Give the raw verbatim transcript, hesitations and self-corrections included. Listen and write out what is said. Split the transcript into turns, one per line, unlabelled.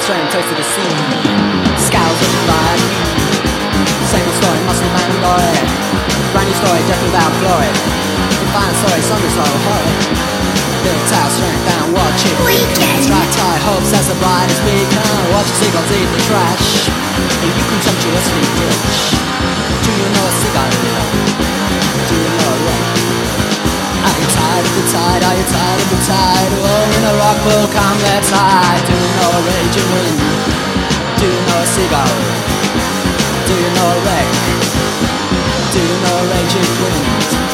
strain, toast to the sea. Scowls looking like same old story, muscle man and glory. Brand new story, death without glory. Defiant story, Sunday sorrow, horror. Build tower, strength down, watch it weaken. Strike tie, hopes as the bride is beacon. Watch the seagulls eat the trash, and you contemptuously ditch. Do you know a seagull? Do you know a wreck? Are you tired of the tide? Are you tired of the tide? Oh, in a rock will come, let's hide. Do you know a raging wind? Do you know a seagull? Do you know a wreck? Do you know a raging wind?